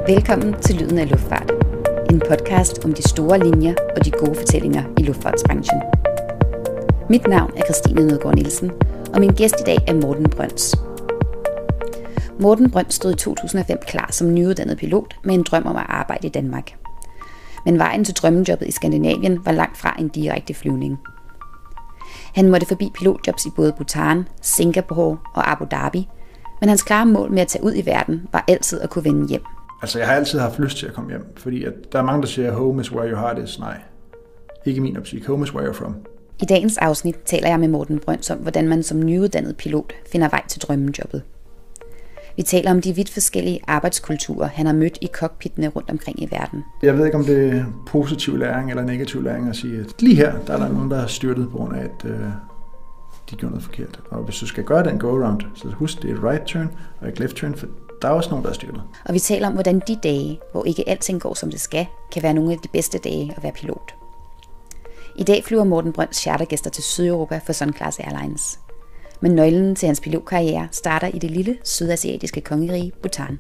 Velkommen til Lyden af Luftfart. En podcast om de store linjer og de gode fortællinger i luftfartsbranchen. Mit navn er Christine Nødgaard Nielsen, og min gæst i dag er Morten Brøns. Morten Brøns stod i 2005 klar som nyuddannet pilot med en drøm om at arbejde i Danmark. Men vejen til drømmejobbet i Skandinavien var langt fra en direkte flyvning. Han måtte forbi pilotjobs i både Bhutan, Singapore og Abu Dhabi, men hans klare mål med at tage ud i verden var altid at kunne vende hjem. Altså, jeg har altid haft lyst til at komme hjem, fordi at der er mange, der siger, home is where your heart is. Nej, ikke min optik. Home is where you're from. I dagens afsnit taler jeg med Morten Brøns om, hvordan man som nyuddannet pilot finder vej til drømmejobbet. Vi taler om de vidt forskellige arbejdskulturer, han har mødt i cockpittene rundt omkring i verden. Jeg ved ikke, om det er positiv læring eller negativ læring at sige, at lige her, der er der nogen, der har styrtet på grund af, at de gjorde noget forkert. Og hvis du skal gøre den go-around, så husk, det er et right turn og et left turn, for der er også nogen, der er styrtet. Og vi taler om, hvordan de dage, hvor ikke alting går, som det skal, kan være nogle af de bedste dage at være pilot. I dag flyver Morten Brøns chartergæster til Sydeuropa for Sun Class Airlines. Men nøglen til hans pilotkarriere starter i det lille sydasiatiske kongerige Bhutan.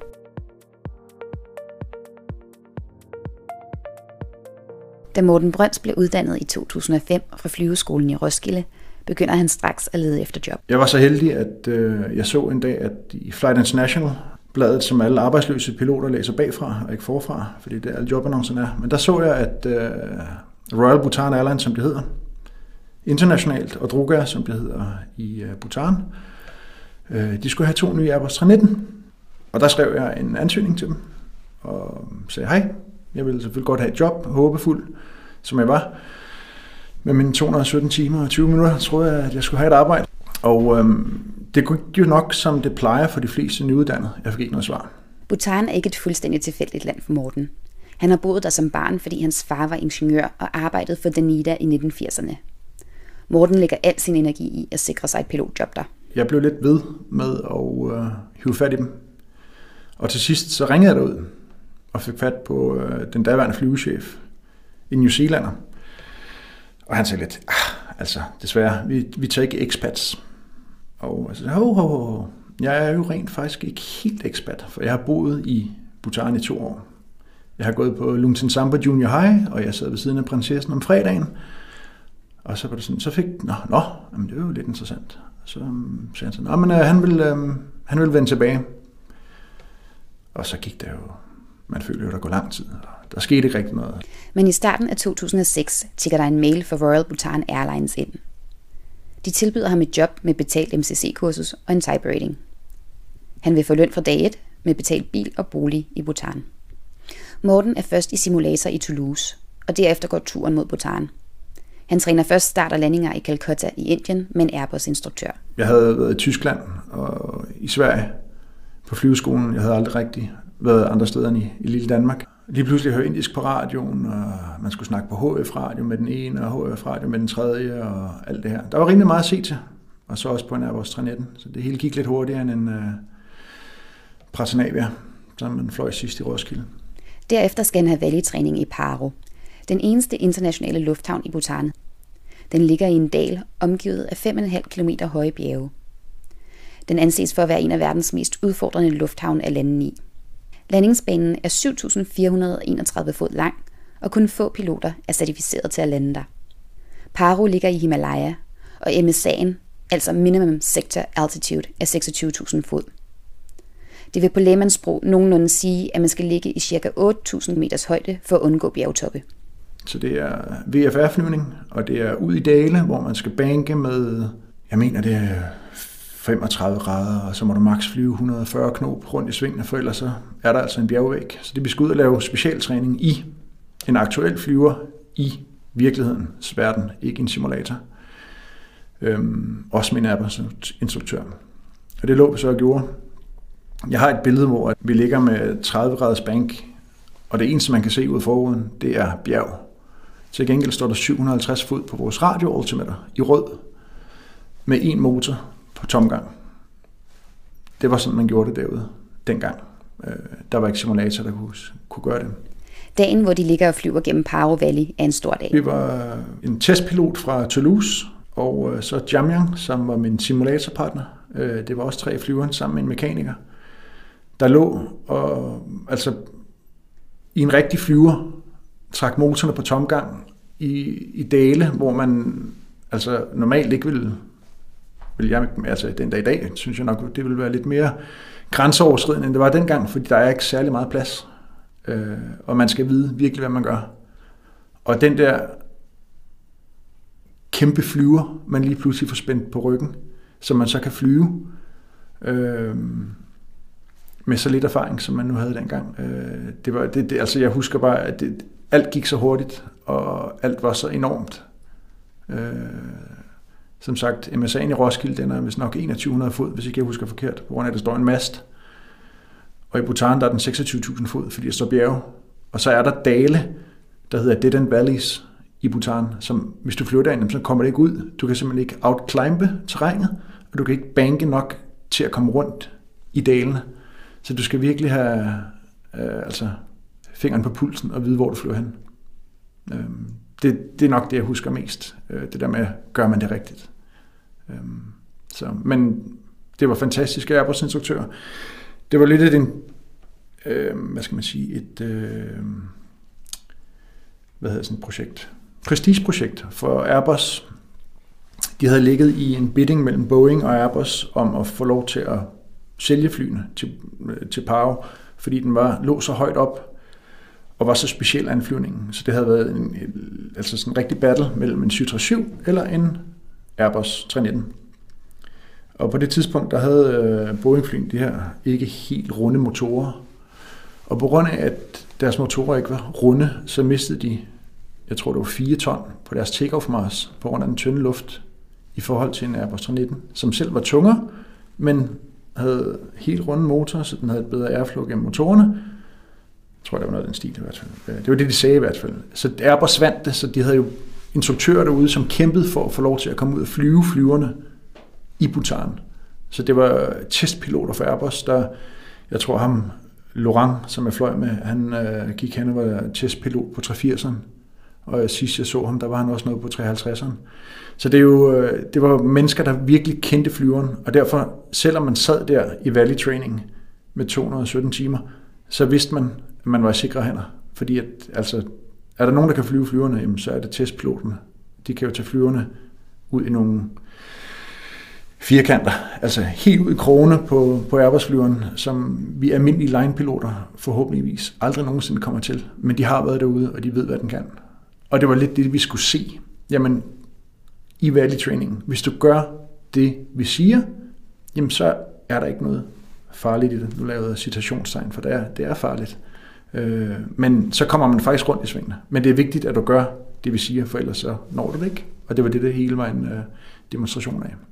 Da Morten Brøns blev uddannet i 2005 fra flyveskolen i Roskilde, begynder han straks at lede efter job. Jeg var så heldig, at jeg så en dag, at i Flight International, bladet som alle arbejdsløse piloter læser bagfra og ikke forfra, fordi det er alle jobannoncerne er. Men der så jeg, at Royal Bhutan Airlines, som det hedder, internationalt, og Droga, som det hedder i Bhutan, de skulle have 2 nye Airbus 319. Og der skrev jeg en ansøgning til dem, og sagde, hej, jeg ville selvfølgelig godt have et job, håbefuld, som jeg var. Med mine 217 timer og 20 minutter troede jeg, at jeg skulle have et arbejde. Og det gik jo nok, som det plejer for de fleste nyuddannede. Jeg fik ikke noget svar. Bhutan er ikke et fuldstændig tilfældigt land for Morten. Han har boet der som barn, fordi hans far var ingeniør og arbejdede for Danida i 1980'erne. Morten lægger al sin energi i at sikre sig et pilotjob der. Jeg blev lidt ved med at hive fat i dem. Og til sidst så ringede jeg derud og fik fat på den daværende flyvechef, en New Zealander. Og han sagde lidt, altså desværre, vi tager ikke expats. Og jeg sagde, jeg er jo rent faktisk ikke helt expat, for jeg har boet i Bhutan i 2 år. Jeg har gået på Lungtsen Samba Junior High, og jeg sad ved siden af prinsessen om fredagen. Og så var det sådan, så fik men det er jo lidt interessant. Så sagde han sådan, men han vil vende tilbage. Og så gik der jo, man følte jo, der går lang tid, og der skete ikke rigtig noget. Men i starten af 2006 tikker der en mail fra Royal Bhutan Airlines ind. De tilbyder ham et job med betalt MCC-kursus og en type rating. Han vil få løn fra dag 1 med betalt bil og bolig i Bhutan. Morten er først i simulator i Toulouse, og derefter går turen mod Bhutan. Han træner først start- og landinger i Calcutta i Indien med en Airbus-instruktør. Jeg havde været i Tyskland og i Sverige på flyveskolen. Jeg havde aldrig rigtig været andre steder end i lille Danmark. Lige pludselig hørte indisk på radioen, og man skulle snakke på HF-radio med den ene, og HF-radio med den tredje, og alt det her. Der var rimelig meget at se til, og så også på en Airbus 319. Så det hele gik lidt hurtigere end en Prasanavia, som man fløj sidst i Roskilde. Derefter skal han have valleytræning i Paro, den eneste internationale lufthavn i Bhutan. Den ligger i en dal, omgivet af 5,5 km høje bjerge. Den anses for at være en af verdens mest udfordrende lufthavne at lande i. Landingsbanen er 7.431 fod lang, og kun få piloter er certificeret til at lande der. Paro ligger i Himalaya, og MSA'en, altså Minimum Sector Altitude, er 26.000 fod. Det vil på lægmandssprog nogenlunde sige, at man skal ligge i ca. 8.000 meters højde for at undgå bjergtoppe. Så det er VFR-flyvning, og det er ud i dale, hvor man skal banke med, jeg mener det er 35 grader, og så må du maks flyve 140 knop rundt i svingene, for ellers så er der altså en bjergvæg. Så det vi skal ud og lave specialtræning i en aktuel flyver i virkelighedens verden, ikke en simulator. Også min Airbus-instruktør. Og det lå vi så og gjorde. Jeg har et billede, hvor vi ligger med 30 graders bank, og det eneste, man kan se ud foruden, det er bjerg. Til gengæld står der 750 fod på vores radioaltimeter i rød, med 1 motor på tomgang. Det var sådan, man gjorde det derude dengang. Der var ikke simulator, der kunne gøre det. Dagen, hvor de ligger og flyver gennem Paro Valley, er en stor dag. Vi var en testpilot fra Toulouse, og så Jamyang, som var min simulatorpartner. Det var også 3 flyvere sammen med en mekaniker, der lå og altså i en rigtig flyver trak motorerne på tomgang i dale, hvor man altså normalt ikke vil jeg, altså den dag i dag, synes jeg nok, det ville være lidt mere grænseoverskridende, end det var dengang, fordi der er ikke særlig meget plads, og man skal vide virkelig, hvad man gør. Og den der kæmpe flyver, man lige pludselig får spændt på ryggen, så man så kan flyve med så lidt erfaring, som man nu havde dengang. Det var altså jeg husker bare, at alt gik så hurtigt, og alt var så enormt. Som sagt, MSA'en i Roskilde, den er vist nok 2100 fod, hvis ikke jeg husker forkert, på grund af, at der står en mast. Og i Bhutan, der er den 26.000 fod, fordi der står bjerge. Og så er der dale, der hedder Dead End Valleys i Bhutan, som hvis du flyver derind, så kommer det ikke ud. Du kan simpelthen ikke outclimbe terrænet, og du kan ikke banke nok til at komme rundt i dalene. Så du skal virkelig have altså fingeren på pulsen og vide, hvor du flyver hen. Det er nok det, jeg husker mest. Det der med, gør man det rigtigt. Men det var fantastisk Airbus-instruktør. Det var lidt et projekt. Prestigeprojekt for Airbus. De havde ligget i en bidding mellem Boeing og Airbus om at få lov til at sælge flyene til Paro, fordi den lå så højt op og var så speciel af en flyvning. Så det havde været sådan en rigtig battle mellem en 737 eller en Airbus 319. Og på det tidspunkt, der havde Boeing-flyen de her ikke helt runde motorer. Og på grund af, at deres motorer ikke var runde, så mistede de, jeg tror det var 4 ton på deres take-off mass, på grund af den tynde luft i forhold til en Airbus 319, som selv var tungere, men havde helt runde motorer, så den havde et bedre airflow gennem motorerne. Jeg tror, det var noget af den stil i hvert fald. Det var det, de sagde i hvert fald. Så Airbus vandt det, så de havde jo instruktører derude, som kæmpede for at få lov til at komme ud og flyve flyverne i Bhutan. Så det var testpiloter for Airbus, der, jeg tror ham, Laurent, som jeg fløj med, han gik hen og var testpilot på 380'eren. Og sidst jeg så ham, der var han også noget på 350'eren. Så det var mennesker, der virkelig kendte flyveren, og derfor, selvom man sad der i Valley Training med 217 timer, så vidste man, at man var i sikre hænder. Fordi at, altså, er der nogen, der kan flyve flyverne, jamen, så er det testpiloterne. De kan jo tage flyverne ud i nogle firkanter, altså helt ud i krogene på Airbus-flyveren, som vi almindelige line-piloter forhåbentligvis aldrig nogensinde kommer til. Men de har været derude, og de ved, hvad den kan. Og det var lidt det, vi skulle se. Jamen, i Valley Training, hvis du gør det, vi siger, jamen så er der ikke noget farligt i det. Nu lavede jeg citationstegn, for det er farligt. Men så kommer man faktisk rundt i svingene. Men det er vigtigt, at du gør det, vi siger, for ellers så når du det ikke. Og det var det hele var en demonstration af.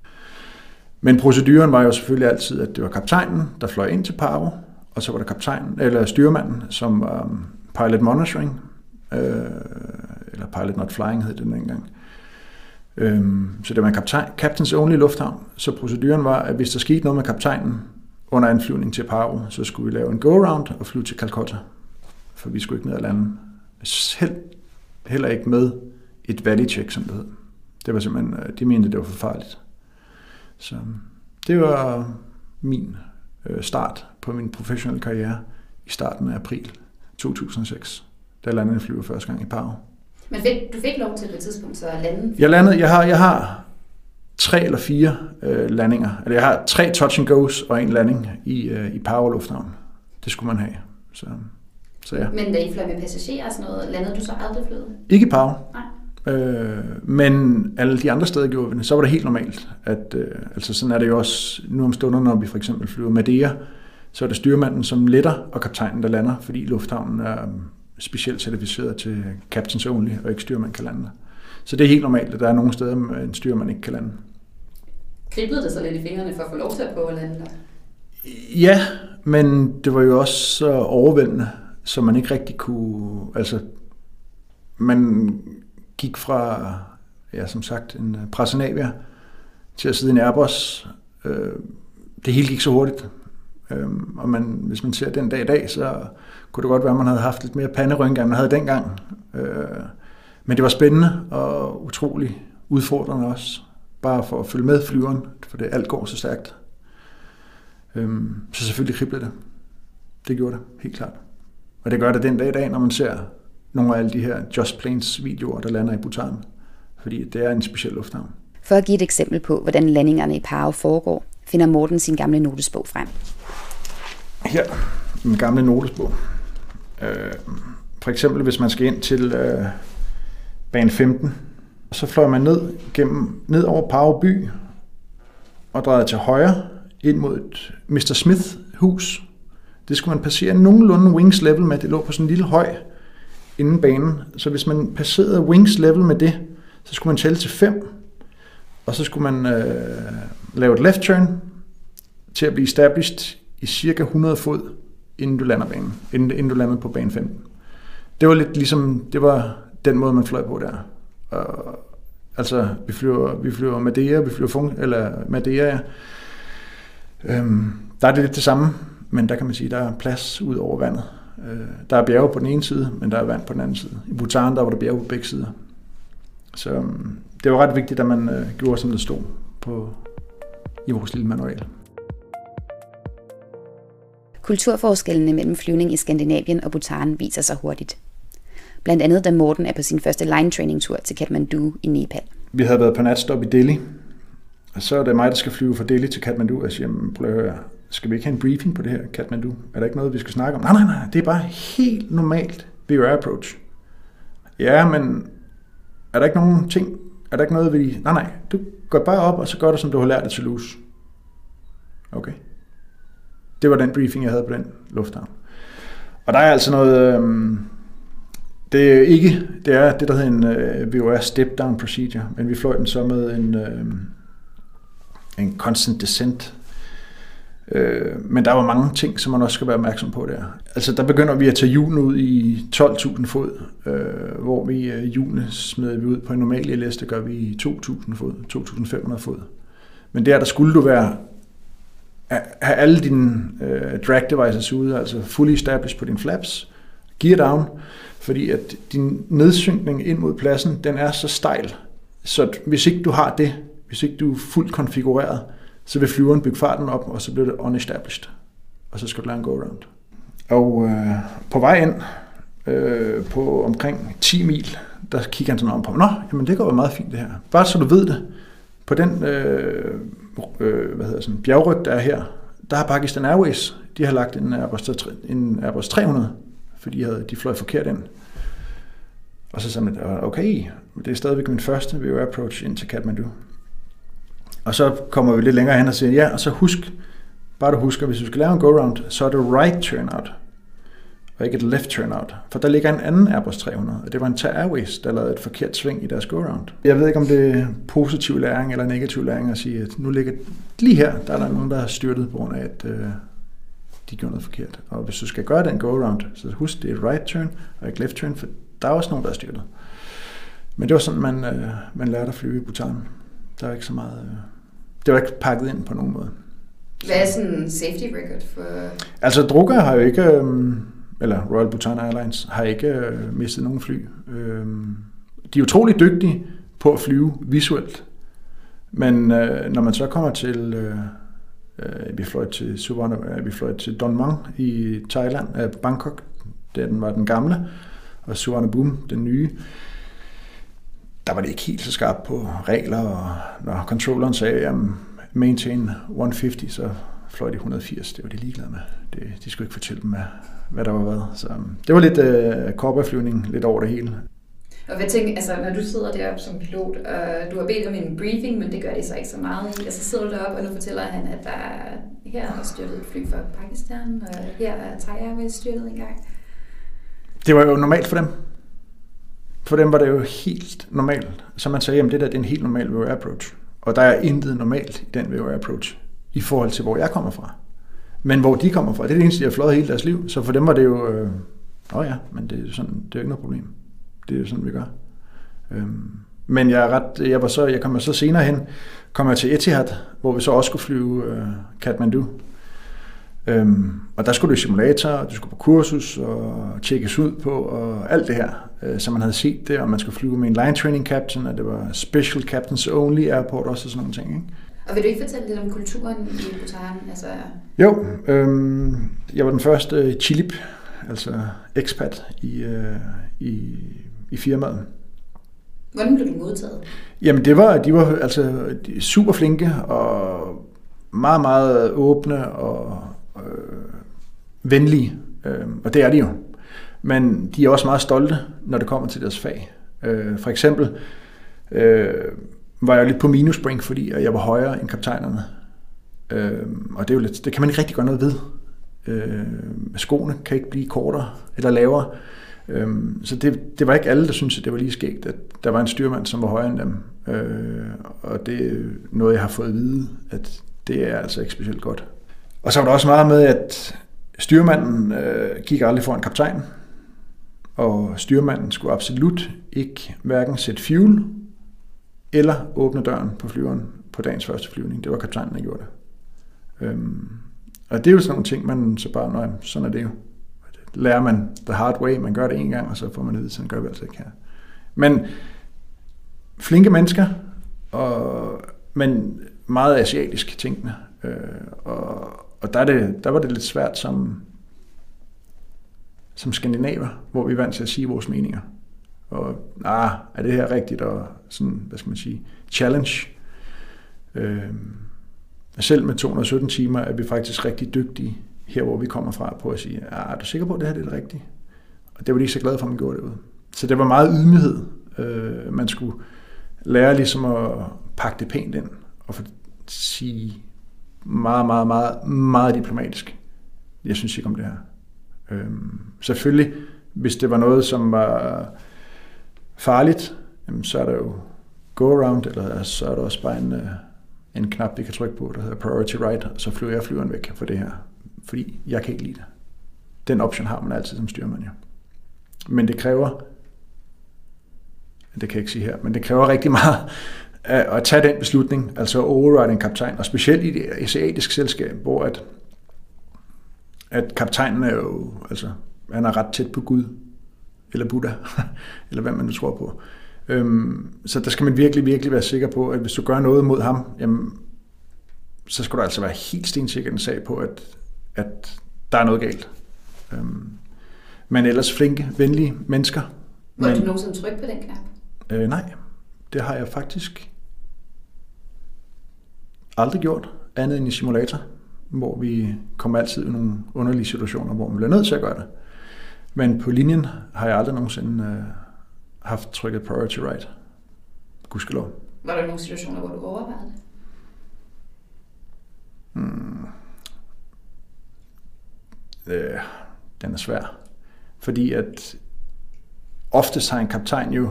Men proceduren var jo selvfølgelig altid, at det var kaptajnen, der fløj ind til Paro, og så var der styrmanden, som var pilot monitoring, eller pilot not flying hed det dengang. Så det var en captain's only lufthavn. Så proceduren var, at hvis der skete noget med kaptajnen under anflyvning til Paro, så skulle vi lave en go-around og flyve til Calcutta. For vi skulle ikke ned ad lande. Heller ikke med et valley check, som det hed. Det var simpelthen, de mente, det var for farligt. Så det var min start på min professionelle karriere i starten af april 2006. Da jeg landede en flyver første gang i Paro. Men du fik lov til på et tidspunkt så at lande? Jeg har 3 eller 4 landinger. Eller jeg har 3 touch and goes og en landing i Paro Lufthavn. Det skulle man have. Så ja. Men da I fløj med passagerer og sådan noget, landede du så aldrig flyet? Ikke i Paro. Nej. Men alle de andre steder gjorde vi det. Så var det helt normalt. Altså sådan er det jo også nu om stunder, når vi for eksempel flyver Madeira, så er det styrmanden, som letter, og kaptajnen, der lander, fordi lufthavnen er specielt certificeret til captain's only, og ikke styrmand kan lande. Så det er helt normalt, at der er nogle steder, en styrmand ikke kan lande. Kriblede det så lidt i fingrene for at få lov til at prøve at lande der? Ja, men det var jo også så overvældende, så man ikke rigtig kunne... Altså, man gik fra, ja, som sagt, en Prasanavia til at sidde i en Airbus. Det hele gik så hurtigt. Og hvis man ser den dag i dag, så kunne det godt være, at man havde haft lidt mere panderynke, end man havde dengang. Men det var spændende og utrolig udfordrende også. Bare for at følge med flyveren, for det alt går så stærkt. Så selvfølgelig kriblede det. Det gjorde det, helt klart. Og det gør det den dag i dag, når man ser nogle af alle de her Just Planes videoer, der lander i Bhutan. Fordi det er en speciel lufthavn. For at give et eksempel på, hvordan landingerne i Paro foregår, finder Morten sin gamle notesbog frem. Her, min gamle notesbog. For eksempel, hvis man skal ind til bane 15, så fløj man ned over Paro by og drejede til højre ind mod et Mr. Smith hus. Det skulle man passere nogenlunde wings level med. Det lå på sådan en lille høj inden banen. Så hvis man passerede wings level med det, så skulle man tælle til 5. Og så skulle man lave et left turn til at blive established i cirka 100 fod, inden du lander banen, inden du landede på bane 15. Det var lidt ligesom, det var den måde, man fløj på der. Altså, vi flyver Madeira, ja. Der er det lidt det samme, men der kan man sige, der er plads ud over vandet. Der er bjerge på den ene side, men der er vand på den anden side. I Bhutan, der var der bjerge på begge sider. Så det var ret vigtigt, at man gjorde, som det stod i vores lille manual. Kulturforskellene mellem flyvning i Skandinavien og Bhutan viser sig hurtigt. Blandt andet da Morten er på sin første line-training-tur til Kathmandu i Nepal. Vi havde været på natstop i Delhi, og så er det mig, der skal flyve fra Delhi til Kathmandu, og jeg siger, prøv at høre, skal vi ikke have en briefing på det her Kathmandu? Er der ikke noget, vi skal snakke om? Nej, det er bare helt normalt VOR approach. Ja, men er der ikke nogen ting? Er der ikke noget, vi... Nej, du går bare op, og så gør du, som du har lært det til Toulouse. Okay. Det var den briefing, jeg havde på den lufthavn. Og der er altså noget... det er det, der hedder en VOR step-down procedure, men vi fløj den så med en constant descent. Men der var mange ting, som man også skal være opmærksom på der. Altså, der begynder vi at tage hjulene ud i 12.000 fod, hvor vi hjulene smider vi ud på en normal ILS, der gør vi i 2.000 fod, 2.500 fod. Men der skulle du have alle dine drag devices ude, altså fully established på dine flaps, gear down, fordi at din nedsynkning ind mod pladsen, den er så stejl, så hvis ikke du har det, hvis ikke du er fuldt konfigureret, så vil flyveren bygge farten op, og så bliver det unestablished, og så skal du lade en go-around. Og på vej ind, på omkring 10 mil, der kigger han sådan om på, jamen det går jo meget fint det her. Bare så du ved det, på den bjergryg, der er her, der har Pakistan Airways, de har lagt en Airbus 300, fordi de fløj forkert ind. Og så sagde man, okay, det er stadigvæk min første VOR approach ind til Kathmandu. Og så kommer vi lidt længere hen og siger, ja, og så bare du husker, hvis du skal lave en go-round, så er det right turnout, og ikke et left turnout. For der ligger en anden Airbus 300, og det var en Thai Airways, der lavede et forkert sving i deres go-round. Jeg ved ikke, om det er positiv læring eller negativ læring at sige, at nu ligger lige her, der er der nogen, der har styrtet på grund af, at de gjorde noget forkert. Og hvis du skal gøre den go-round, så husk, det er et right turn og ikke left turn, for der er også nogen, der er styrtet. Men det var sådan, man lærte at flyve i Bhutan. Der var ikke så meget... det var ikke pakket ind på nogen måde. Hvad er sådan en safety record for... Altså, Drukgyal har jo ikke... eller Royal Bhutan Airlines har ikke mistet nogen fly. De er utrolig dygtige på at flyve visuelt. Men når man så kommer til... vi fløj til Don Muang i Thailand, Bangkok, den var den gamle, og Suvarnabhumi, den nye. Der var det ikke helt så skarpt på regler, og når controlleren sagde, maintain 150, så fløj de 180. Det var de ligeglade med. De skulle ikke fortælle dem, hvad der var hvad. Så det var lidt cowboyflyvning, lidt over det hele. Og hvad tænker, altså når du sidder deroppe som pilot, og du har bedt om en briefing, men det gør det så ikke så meget i, og så sidder du deroppe, og nu fortæller han, at her er styrtet et fly fra Pakistan, og her er Thai Airways styrtet engang. Det var jo normalt for dem. For dem var det jo helt normalt. Så man sagde, at det er en helt normal VOR approach. Og der er intet normalt i den VOR approach, i forhold til, hvor jeg kommer fra. Men hvor de kommer fra, det er det eneste, de har fløjet hele deres liv. Så for dem var det jo, men det er sådan, det er jo ikke noget problem. Det er jo sådan, vi gør. Men jeg kom så senere hen, til Etihad, hvor vi så også skulle flyve Kathmandu. Og der skulle du i simulator, og du skulle på kursus, og tjekkes ud på, og alt det her, som man havde set det, og man skulle flyve med en line training captain, og det var special captains only airport, også og sådan nogle ting, ikke? Og vil du ikke fortælle lidt om kulturen i Bhutan? Altså... Jo, jeg var den første Chilip, altså expat i firmaet. Hvordan blev du modtaget? Jamen de var altså super flinke og meget, meget åbne og venlige, og det er de jo. Men de er også meget stolte, når det kommer til deres fag. For eksempel var jeg lidt på minuspoint, fordi jeg var højere end kaptajnerne. Og det er jo lidt, det kan man ikke rigtig gøre noget ved. Skoene kan ikke blive kortere eller lavere. Så det var ikke alle, der syntes, at det var lige skægt, at der var en styrmand, som var højere end dem. Og det er noget, jeg har fået at vide, at det er altså ikke specielt godt. Og så var der også meget med, at styrmanden gik aldrig foran kaptajnen. Og styrmanden skulle absolut ikke hverken sætte fuel eller åbne døren på flyveren på dagens første flyvning. Det var kaptajnen, der gjorde det. Og det er jo sådan nogle ting, man så bare, nej, sådan er det jo. Lærer man the hard way, man gør det en gang, og så får man det, sådan gør vi altså ikke her. Men flinke mennesker, men meget asiatisk tænkende. Og der var det lidt svært som skandinaver, hvor vi er vant til at sige vores meninger. Og er det her rigtigt? Og sådan, hvad skal man sige, challenge. Selv med 217 timer er vi faktisk rigtig dygtige her, hvor vi kommer fra, på at sige, er du sikker på, at det her det er det rigtige? Og det var de ikke så glade for, at man gjorde det ud. Så det var meget ydmyghed. Man skulle lære ligesom at pakke det pænt ind, og sige meget, meget, meget, meget diplomatisk. Jeg synes ikke om det her. Selvfølgelig, hvis det var noget, som var farligt, så er der jo go-around, eller så er der også bare en knap, vi kan trykke på, der hedder priority right, og så flyver jeg flyveren væk for det her. Fordi jeg kan ikke lide det. Den option har man altid som styrmand, ja. Men det kræver, det kan jeg ikke sige her, men det kræver rigtig meget at tage den beslutning, altså override en kaptajn, og specielt i det asiatiske selskab, hvor at kaptajnen er jo, altså, han er ret tæt på Gud, eller Buddha, eller hvad man nu tror på. Så der skal man virkelig, virkelig være sikker på, at hvis du gør noget mod ham, jamen, så skal du altså være helt stensikker en sag på, at der er noget galt. Men ellers flinke, venlige mennesker. Må du nogensinde trykke på den knap? Nej, det har jeg faktisk aldrig gjort, andet end i simulator, hvor vi kommer altid i nogle underlige situationer, hvor man bliver nødt til at gøre det. Men på linjen har jeg aldrig nogensinde haft trykket priority right. Gudskelov. Var der nogle situationer, hvor du overvejede det? Den er svær. Fordi at oftest har en kaptajn jo...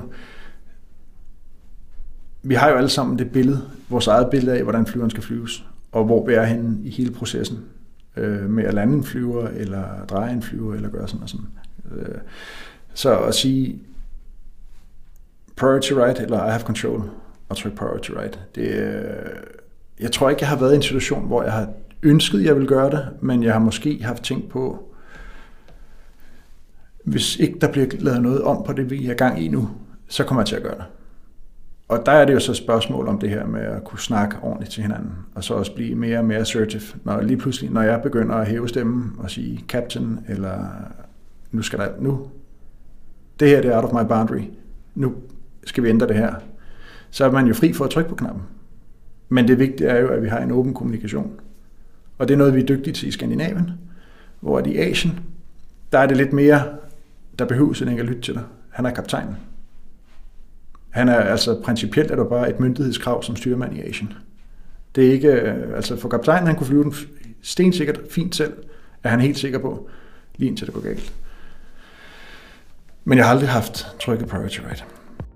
Vi har jo alle sammen det billede, vores eget billede af, hvordan flyveren skal flyves, og hvor vi er henne i hele processen. Med at lande en flyver, eller dreje en flyver, eller gøre sådan og sådan. Så at sige priority right, eller I have control, og trykke priority right, jeg tror ikke, jeg har været i en situation, hvor jeg har ønsket, at jeg vil gøre det, men jeg har måske haft tænkt på, hvis ikke der bliver lavet noget om på det, vi er gang i nu, så kommer jeg til at gøre det. Og der er det jo så et spørgsmål om det her med at kunne snakke ordentligt til hinanden, og så også blive mere og mere assertive, når lige pludselig, når jeg begynder at hæve stemmen og sige captain, eller nu, det her det er out of my boundary, nu skal vi ændre det her, så er man jo fri for at trykke på knappen. Men det vigtige er jo, at vi har en åben kommunikation. Og det er noget, vi er dygtige til i Skandinavien, hvor i Asien, der er det lidt mere, der behøves en ikke at lytte til dig. Han er kaptajnen. Han er altså principielt er der bare et myndighedskrav som styrmand i Asien. Det er ikke, altså for kaptajnen, han kunne flyve den stensikkert fint selv, er han helt sikker på, lige indtil det går galt. Men jeg har aldrig haft trykket priority right.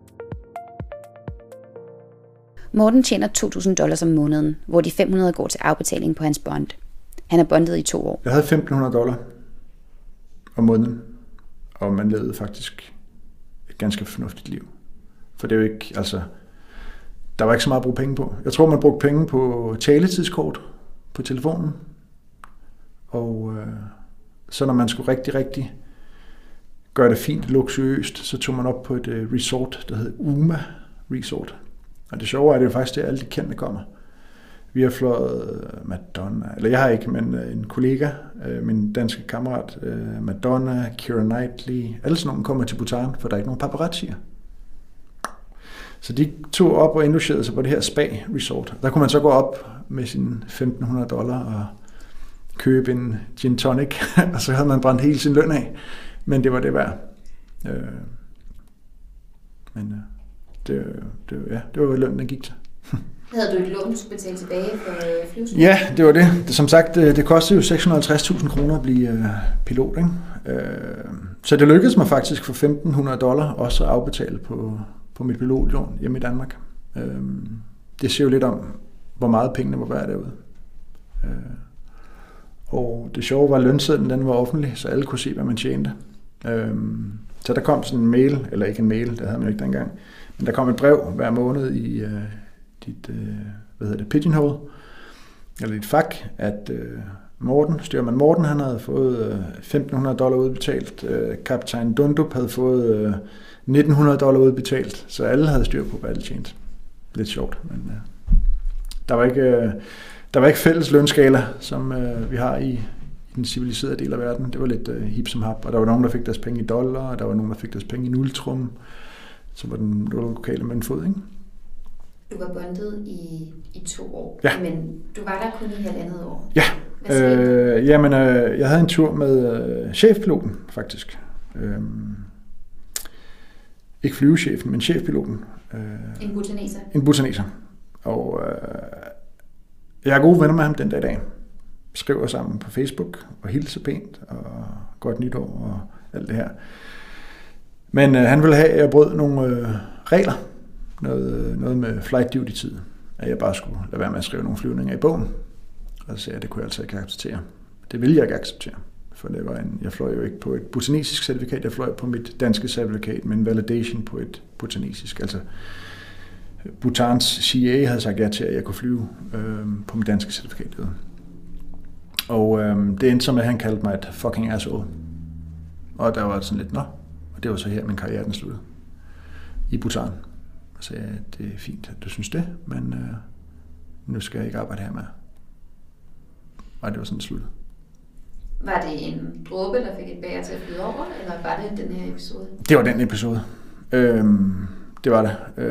Morten tjener $2.000 om måneden, hvor de $500 går til afbetaling på hans bond. Han er bondet i 2 år. Jeg havde $1.500 om måneden, og man levede faktisk et ganske fornuftigt liv. For det er jo ikke, altså, der var ikke så meget at bruge penge på. Jeg tror, man brugte penge på taletidskort på telefonen. Og så når man skulle rigtig gøre det fint, luksuriøst, så tog man op på et resort, der hed Uma Resort. Og det sjove er, det jo faktisk, at alle de kendte kommer. Vi har fløjet Madonna, eller jeg har ikke, men en kollega, min danske kammerat, Madonna, Keira Knightley, alle sådan nogle kommer til Bhutan, for der er ikke nogen paparazzier. Så de tog op og indlogerede sig på det her spa-resort. Der kunne man så gå op med sine $1,500 og købe en gin tonic, og så havde man brændt hele sin løn af. Men det var det værd. Det var lønnen, der gik til. Havde du et lån, du skulle betale tilbage for flyveskole? Ja, det var det. Som sagt, det kostede jo 650.000 kroner at blive pilot, ikke? Så det lykkedes mig faktisk for $1,500 også at afbetale på mit pilotlån hjemme i Danmark. Det siger jo lidt om, hvor meget pengene må være derude. Og det sjove var, at lønsedlen den var offentlig, så alle kunne se, hvad man tjente. Så der kom sådan en mail, eller ikke en mail, det havde man ikke dengang, men der kom et brev hver måned i dit pigeonhole, eller dit fak, at styrmand Morten, han havde fået $1,500 udbetalt, kaptajn Dundup havde fået $1,900 udbetalt, så alle havde styr på, hvad alle tjente. Lidt sjovt, men der var ikke fælles lønskala, som vi har i den civiliserede del af verden. Det var lidt hip som hap, og der var nogen, der fik deres penge i dollar, og der var nogen, der fik deres penge i nultrum, så var den lokale med en fod, ikke? Du var bondet i 2 år, ja. Men du var der kun i 1,5 år. Ja, jeg havde en tur med chefpiloten, faktisk. Ikke flyvechefen, men chefpiloten. En bhutaneser? En bhutaneser. Og jeg er gode venner med ham den dag i dag. Skriver sammen på Facebook og hilser pænt og godt nytår og alt det her. Men han ville have, at jeg brød nogle regler. Noget med flight duty-tid. At jeg bare skulle lade være med at skrive nogle flyvninger i bogen. Og så sagde jeg, at det kunne jeg altså ikke acceptere. Det ville jeg ikke acceptere. For det var jeg fløj jo ikke på et bhutanesisk certifikat, jeg fløj på mit danske certifikat med en validation på et bhutanesisk. Altså Bhutans CIA havde sagt ja til, at jeg kunne flyve på mit danske certifikat. Og det endte så med, at han kaldte mig et fucking asshole. Og der var sådan lidt, og det var så her, min karriere den sluttede. I Bhutan. Og så sagde jeg, det er fint, at du synes det, men nu skal jeg ikke arbejde her med. Og det var sådan sluttede. Var det en dråbe, der fik et bæger til at flyde over, eller var det den her episode? Det var den episode. Det var det.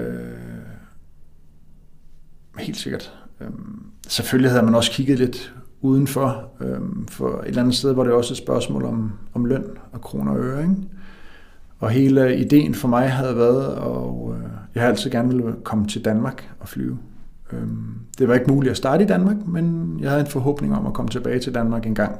Helt sikkert. Selvfølgelig havde man også kigget lidt udenfor, for et eller andet sted var det også et spørgsmål om løn og kroner og øre, ikke? Og hele ideen for mig havde været, og jeg har altid gerne ville komme til Danmark og flyve. Det var ikke muligt at starte i Danmark, men jeg havde en forhåbning om at komme tilbage til Danmark en gang.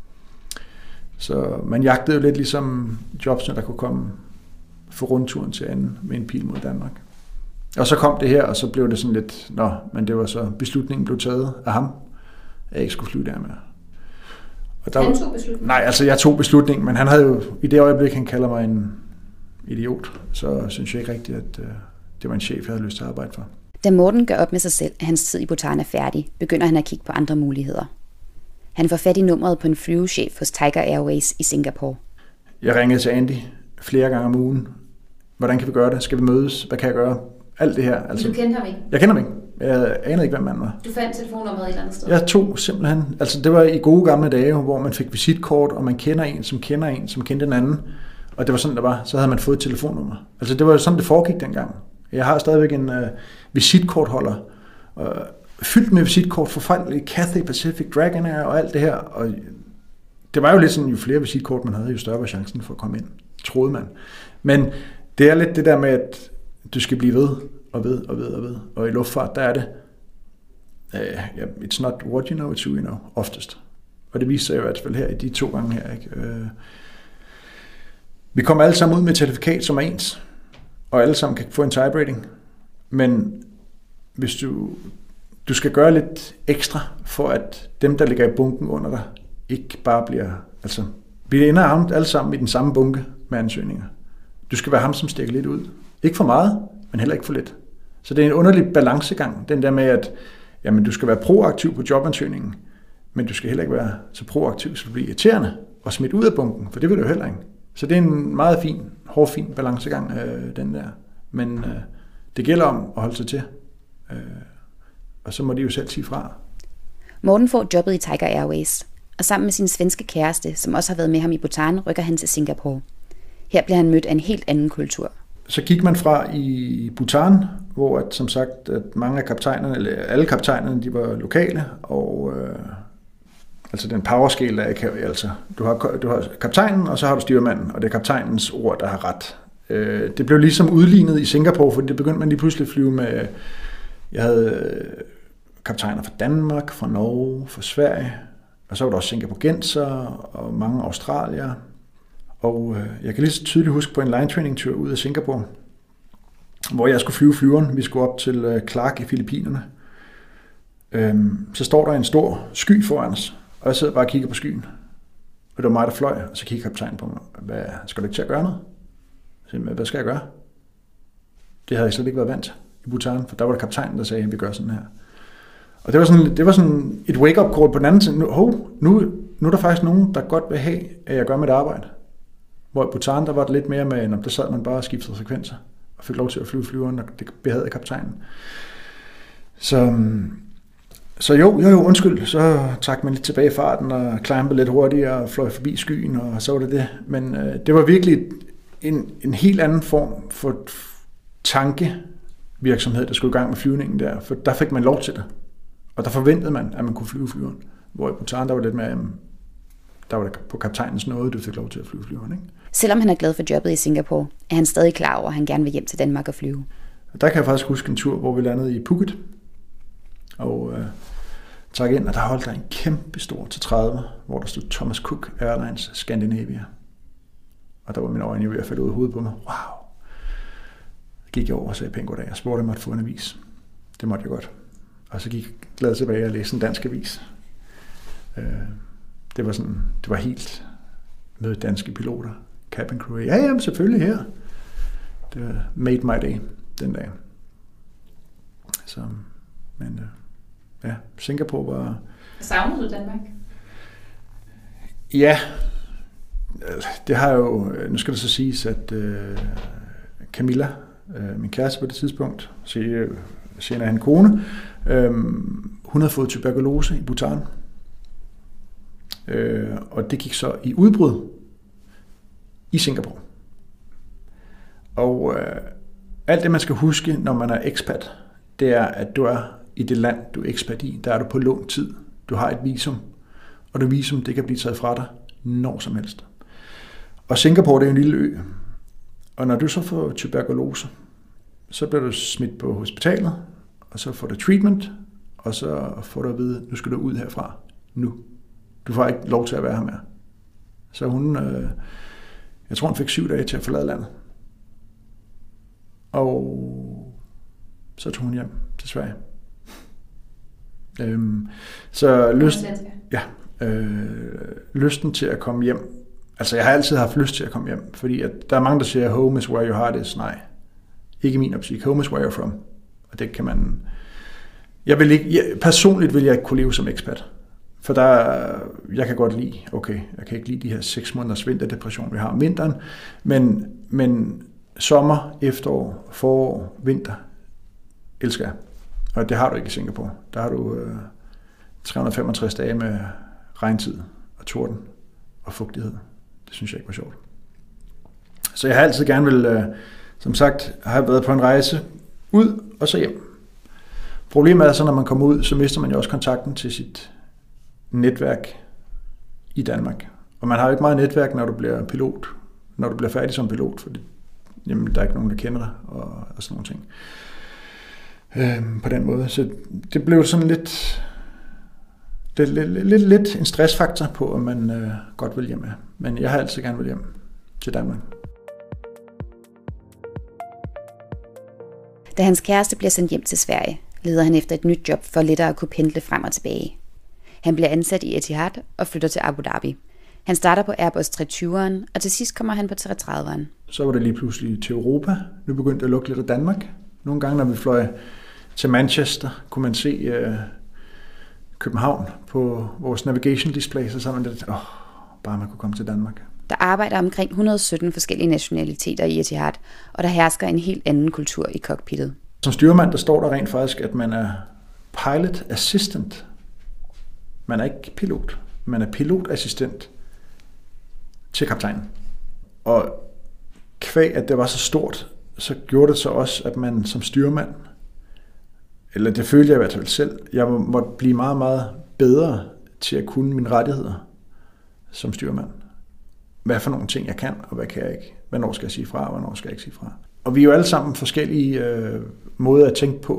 Så man jagtede jo lidt ligesom jobsene, der kunne komme for rundturen til anden med en pil mod Danmark. Og så kom det her, og så blev det sådan lidt, men det var så, beslutningen blev taget af ham, at jeg ikke skulle flyve der med. Han tog beslutningen? Nej, altså jeg tog beslutningen, men han havde jo, i det øjeblik, han kalder mig en idiot, så synes jeg ikke rigtigt, at det var en chef, jeg havde lyst til at arbejde for. Da Morten gør op med sig selv, at hans tid i Bhutan er færdig, begynder han at kigge på andre muligheder. Han får fat i nummeret på en flyvechef hos Tiger Airways i Singapore. Jeg ringede til Andy flere gange om ugen. Hvordan kan vi gøre det? Skal vi mødes? Hvad kan jeg gøre? Alt det her. Altså, du kendte ham ikke? Jeg kender ham ikke. Jeg anede ikke, hvem manden var. Du fandt telefonnummeret et eller andet sted? Jeg tog simpelthen... Altså, det var i gode gamle dage, hvor man fik visitkort, og man kender en, som kender en, som kendte den anden. Og det var sådan, der var. Så havde man fået et telefonnummer. Altså, det var sådan, det foregik dengang. Jeg har stadigvæk en visitkortholder, fyldt med visitkort for folk i Cathay Pacific, Dragonair og alt det her. Og det var jo lidt sådan, jo flere visitkort man havde, jo større var chancen for at komme ind, troede man. Men det er lidt det der med, at du skal blive ved og ved og ved og ved. Og i luftfart, der er det, it's not what you know, it's who you know, oftest. Og det viser sig jo i hvert fald her i de 2 gange her. Ikke? Vi kommer alle sammen ud med et certifikat, som er ens, og alle sammen kan få en type-rating. Men hvis du skal gøre lidt ekstra, for at dem, der ligger i bunken under dig, ikke bare bliver... Altså, vi ender alle sammen i den samme bunke med ansøgninger. Du skal være ham, som stikker lidt ud. Ikke for meget, men heller ikke for lidt. Så det er en underlig balancegang, den der med, at jamen, du skal være proaktiv på jobansøgningen, men du skal heller ikke være så proaktiv, så du bliver irriterende og smidt ud af bunken, for det vil du heller ikke. Så det er en meget fin, hårfin balancegang, den der. Men det gælder om at holde sig til. og så må de jo selv sige fra. Morten får jobbet i Tiger Airways, og sammen med sin svenske kæreste, som også har været med ham i Bhutan, rykker han til Singapore. Her bliver han mødt af en helt anden kultur. Så gik man fra i Bhutan, hvor at, som sagt, at mange af kaptajnerne, eller alle kaptajnerne, de var lokale, og altså den powerscale, der er, altså du har kaptajnen, og så har du styrmanden, og det er kaptajnens ord, der har ret. Det blev ligesom udlignet i Singapore, fordi det begyndte man lige pludselig at flyve med. Jeg havde kaptajner fra Danmark, fra Norge, fra Sverige, og så var der også singaporenser og mange australier. Og jeg kan lige så tydeligt huske på en line training tur ud af Singapore, hvor jeg skulle flyve flyveren. Vi skulle op til Clark i Filippinerne. Så står der en stor sky foran os, og jeg sidder bare og kigger på skyen. Og det var mig, der fløj, og så kigger kaptajnen på mig. Skal du ikke til at gøre noget? Så hvad skal jeg gøre? Det havde jeg slet ikke været vant til i Bhutan, for der var det kaptajnen, der sagde, at vi gør sådan her. Og det var sådan et wake-up call på den anden side. Nu er der faktisk nogen, der godt vil have, at jeg gør mit arbejde. Hvor i Bhutan, der var det lidt mere med, når der sad man bare og skiftede frekvenser, og fik lov til at flyve flyveren, og det behagede kaptajnen. Så jo, undskyld, så trak man lidt tilbage i farten, og climbede lidt hurtigere, og fløj forbi skyen, og så var det. Men det var virkelig en helt anden form for tankevirksomhed, der skulle i gang med flyvningen der, for der fik man lov til det. Og der forventede man, at man kunne flyve flyveren. Hvor i Bhutan, der var lidt mere, der var det på kaptajnens nåde, du fik lov til at flyve flyveren, ikke? Selvom han er glad for jobbet i Singapore, er han stadig klar over, at han gerne vil hjem til Danmark og flyve. Der kan jeg faktisk huske en tur, hvor vi landede i Phuket, og trak ind, og der holdt der en kæmpe stor til 30, hvor der stod Thomas Cook Airlines Scandinavia. Og der var mine øjne ved at falde ud af hovedet på mig. Wow! Så gik jeg over og sagde pænt goddag, og spurgte, om jeg måtte få en avis. Det måtte jeg godt. Og så gik jeg glad tilbage og læste en dansk avis. Det var helt med danske piloter. Cabin crew. Ja, selvfølgelig her. Det made my day den dag. Så, men ja, Singapore var... Savnede du Danmark? Ja, det har jo... Nu skal det så siges, at Camilla, min kæreste på det tidspunkt, senere han kone, hun havde fået tuberkulose i Bhutan. Og det gik så i udbrud i Singapore. Og alt det, man skal huske, når man er ekspat, det er, at du er i det land, du er ekspat i. Der er du på lånt tid. Du har et visum, og det visum, det kan blive taget fra dig når som helst. Og Singapore, det er en lille ø. Og når du så får tuberkulose, så bliver du smidt på hospitalet, og så får du treatment, og så får du at vide, nu skal du ud herfra nu. Du får ikke lov til at være her mere. Så hun, jeg tror hun fik 7 dage til at forlade landet. Og så tog hun hjem til Sverige. Så lysten til at komme hjem. Altså jeg har altid haft lyst til at komme hjem, fordi at der er mange, der siger, home is where your heart is. Nej, ikke min optik. Home is where you're from. Og det kan man... Personligt vil jeg ikke kunne leve som ekspat. For jeg kan godt lide, jeg kan ikke lide de her 6 måneders vinterdepression, vi har om vinteren, men sommer, efterår, forår, vinter, elsker jeg. Og det har du ikke i Singapore. Der har du 365 dage med regntid og torden og fugtighed. Det synes jeg ikke var sjovt. Så jeg har altid gerne vil, som sagt, have været på en rejse ud og så hjem. Problemet er så, når man kommer ud, så mister man jo også kontakten til sit netværk i Danmark. Og man har jo ikke meget netværk, når du bliver pilot, når du bliver færdig som pilot, for jamen, der er ikke nogen, der kender dig og sådan nogle ting. På den måde. Så det blev sådan lidt en stressfaktor på, at man godt vil hjem med. Men jeg har altid gerne vil hjem til Danmark. Da hans kæreste bliver sendt hjem til Sverige, leder han efter et nyt job for lettere at kunne pendle frem og tilbage. Han bliver ansat i Etihad og flytter til Abu Dhabi. Han starter på Airbus 320'eren, og til sidst kommer han på 330'eren. Så var det lige pludselig til Europa. Nu begyndte det at lugte lidt af Danmark. Nogle gange, når vi fløj til Manchester, kunne man se København på vores navigation display, så man lidt, bare man kunne komme til Danmark. Der arbejder omkring 117 forskellige nationaliteter i Etihad, og der hersker en helt anden kultur i cockpittet. Som styrmand, der står der rent faktisk, at man er pilot assistant. Man er ikke pilot. Man er pilotassistent til kaptajnen. Og kvæg, at det var så stort, så gjorde det så også, at man som styrmand, eller det følte jeg i hvert fald selv, jeg måtte blive meget, meget bedre til at kunne mine rettigheder som styrmand. Hvad for nogle ting jeg kan, og hvad kan jeg ikke? Hvornår skal jeg sige fra, og hvornår skal jeg ikke sige fra? Og vi er jo alle sammen forskellige måder at tænke på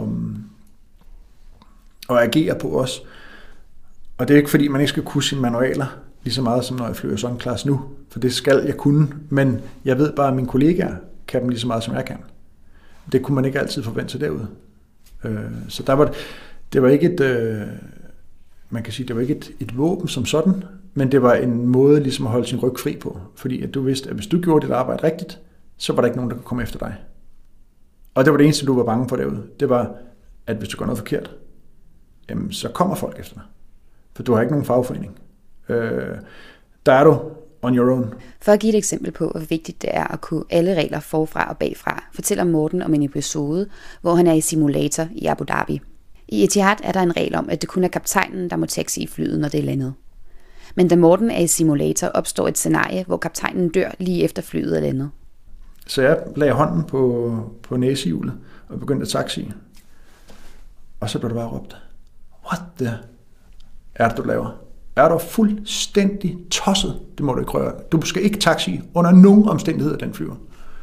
og agere på os. Og det er ikke fordi, man ikke skal kunne sine manualer lige så meget, som når jeg flyver sådan en klasse nu. For det skal jeg kunne, men jeg ved bare, at mine kollegaer kan dem lige så meget, som jeg kan. Det kunne man ikke altid forvente sig derude. Så der var det var ikke man kan sige, det var ikke et våben som sådan, men det var en måde ligesom at holde sin ryg fri på. Fordi at du vidste, at hvis du gjorde dit arbejde rigtigt, så var der ikke nogen, der kunne komme efter dig. Og det var det eneste, du var bange for derude. Det var, at hvis du gør noget forkert, jamen, så kommer folk efter dig. For du har ikke nogen fagforening. Der er du on your own. For at give et eksempel på, hvor vigtigt det er at kunne alle regler forfra og bagfra, fortæller Morten om en episode, hvor han er i simulator i Abu Dhabi. I Etihad er der en regel om, at det kun er kaptajnen, der må taxi i flyet, når det er landet. Men da Morten er i simulator, opstår et scenarie, hvor kaptajnen dør lige efter flyet er landet. Så jeg lagde hånden på næsehjulet og begyndte at taxi. Og så blev der bare råbt, what the er det, du laver? Er du fuldstændig tosset? Det må du ikke røre. Du skal ikke taxi under nogen omstændigheder, den flyver.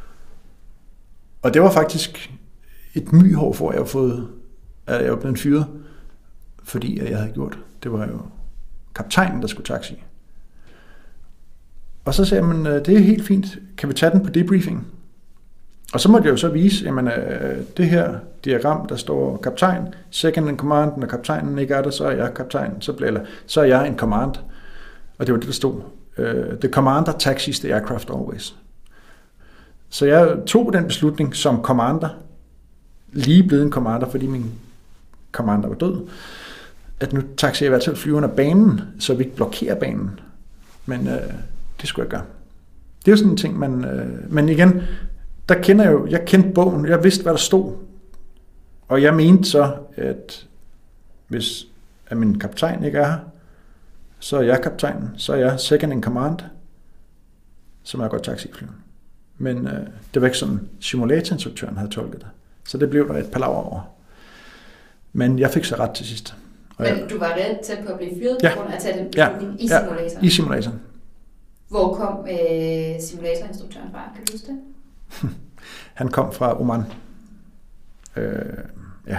Og det var faktisk et myhår for, at jeg var blevet fyret, fordi jeg havde gjort. Det var jo kaptajnen, der skulle taxi. Og så sagde man, det er helt fint. Kan vi tage den på debriefing? Og så måtte jeg jo så vise, jamen, det her diagram, der står kaptajn, second in command, når kaptajnen ikke er der, så er jeg kaptajn, så er jeg en command. Og det var det, der stod. The commander taxis the aircraft always. Så jeg tog den beslutning som commander, lige blevet en commander, fordi min commander var død, at nu taxier jeg i hvert fald flyverne af banen, så vi ikke blokerer banen. Men det skulle jeg gøre. Det er jo sådan en ting, men igen, der kender jeg kendte bogen, jeg vidste, hvad der stod. Og jeg mente så, at hvis min kaptajn ikke er her, så er jeg kaptajnen, så er jeg second in command, så må jeg godt taxiflyve. Men det var ikke sådan, simulatorinstruktøren havde tolket det. Så det blev der et palaver over. Men jeg fik så ret til sidst. Men du var ret tæt på at blive fyret, på grund af at tage den beslutning i simulatoren? I simulatoren. Hvor kom simulatorinstruktøren fra? Kan du huske det? Han kom fra Oman. Ja.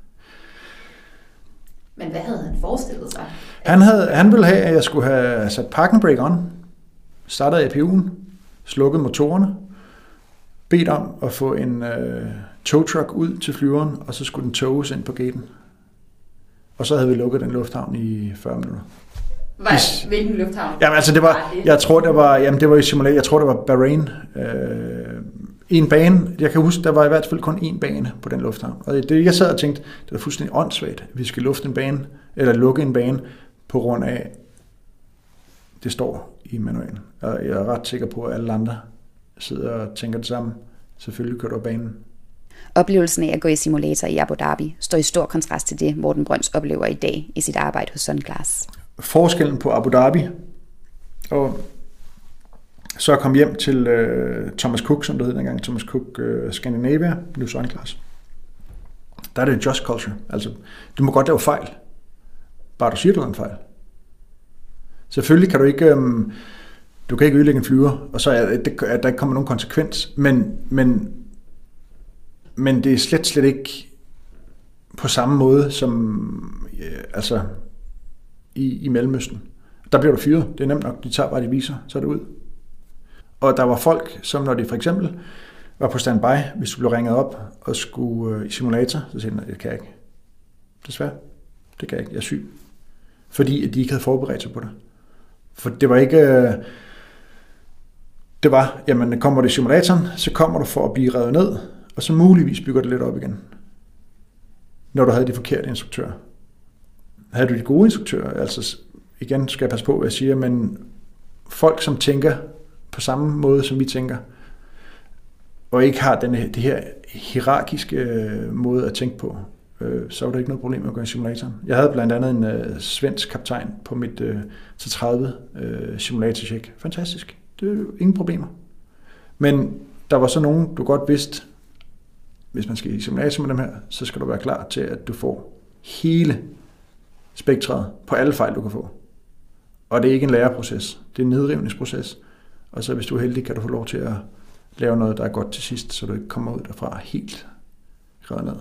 Men hvad havde han forestillet sig? Han ville have, at jeg skulle have sat park and brake on, startet APU'en, slukket motorerne, bedt om at få en tow truck ud til flyveren, og så skulle den toges ind på gaten. Og så havde vi lukket den lufthavn i 40 minutter. Hvilken lufthavn? Jamen altså det var, jeg tror det var i simulator, jeg tror det var Bahrain. En bane, jeg kan huske, der var i hvert fald kun én bane på den lufthavn. Og det jeg sad og tænkte, det var fuldstændig åndssvagt, at vi skal lukke en bane på grund af, det står i manualen. Og jeg er ret sikker på, at alle andre sidder og tænker det samme. Selvfølgelig kører du banen. Oplevelsen af at gå i simulator i Abu Dhabi står i stor kontrast til det, Morten Brøns oplever i dag i sit arbejde hos Sunglass. Forskellen på Abu Dhabi og så kom hjem til Thomas Cook, som det hed dengang, Thomas Cook Scandinavia, nu Sunglass. Der er det just culture. Altså, du må godt lave fejl. Bare du siger, du har en fejl. Selvfølgelig kan du ikke, du kan ikke ødelægge en flyver, og så at der ikke kommer nogen konsekvens, men det er slet ikke på samme måde som altså i Mellemøsten. Der bliver du fyret. Det er nemt nok. De tager bare de viser, så er det ud. Og der var folk, som når de for eksempel var på standby, hvis du blev ringet op og skulle i simulator, så siger de, det kan jeg ikke. Desværre. Det kan jeg ikke. Jeg er syg. Fordi at de ikke havde forberedt sig på det. For det var ikke... Det var, jamen kommer du i simulatoren, så kommer du for at blive revet ned, og så muligvis bygger det lidt op igen. Når du havde de forkerte instruktører. Havde du de gode instruktører, altså igen skal jeg passe på, hvad jeg siger, men folk, som tænker på samme måde, som vi tænker, og ikke har det her hierarkiske måde at tænke på, så var der ikke noget problem med at gå i simulatoren. Jeg havde blandt andet en svensk kaptajn på mit til 30 simulatorcheck. Fantastisk. Det er jo ingen problemer. Men der var så nogen, du godt vidste, hvis man skal i simulator med dem her, så skal du være klar til, at du får hele spektret på alle fejl, du kan få. Og det er ikke en læreproces. Det er en nedrivningsproces. Og så hvis du er heldig, kan du få lov til at lave noget, der er godt til sidst, så du ikke kommer ud derfra helt reddet ned.